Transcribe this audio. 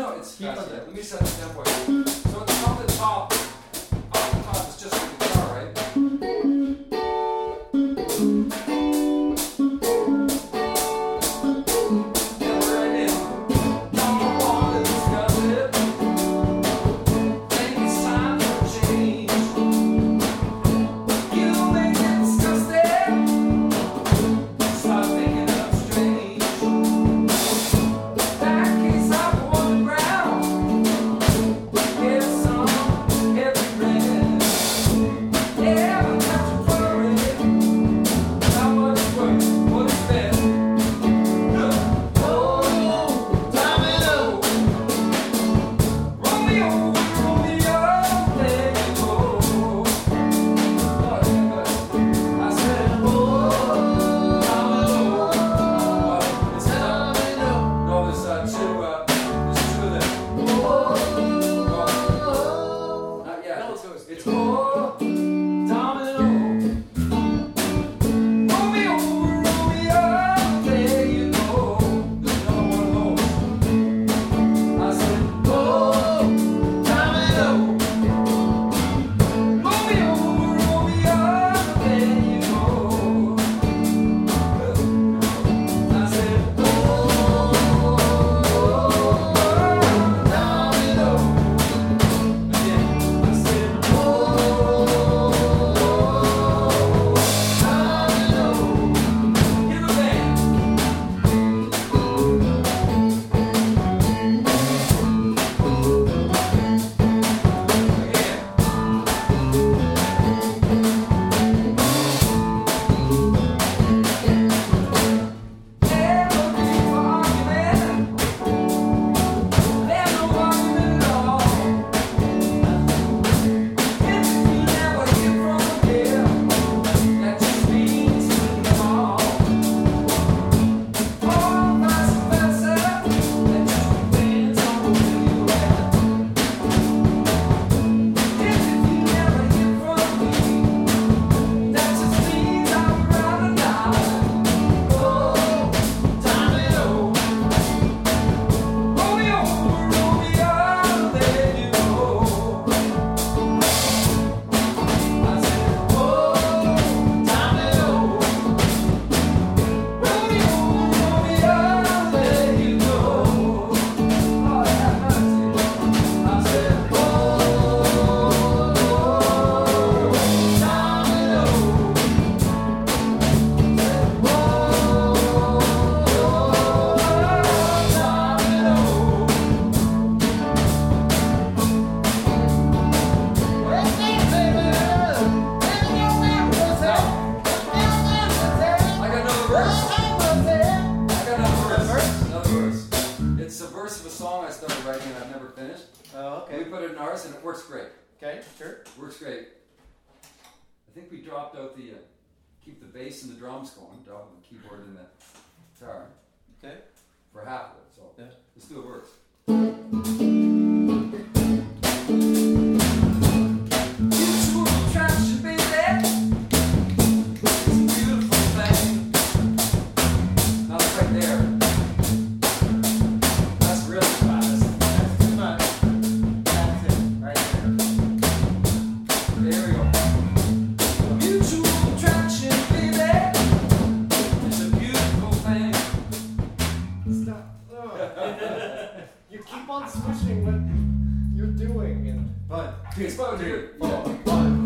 No, it's fast. Let me set the tempo here. So it's off the top. Off the top is just the guitar, right? Keep the bass and the drums going, drop the keyboard and the guitar. Okay. For half of it, so yeah. Let's do a verse. Mutual attraction, baby. It's a beautiful thing. Now it's right there. That's really fast. That's too much. That's it, right there. There we go. Mutual attraction, baby. It's a beautiful thing. Stop. You keep on switching what you're doing, but it's about here. One.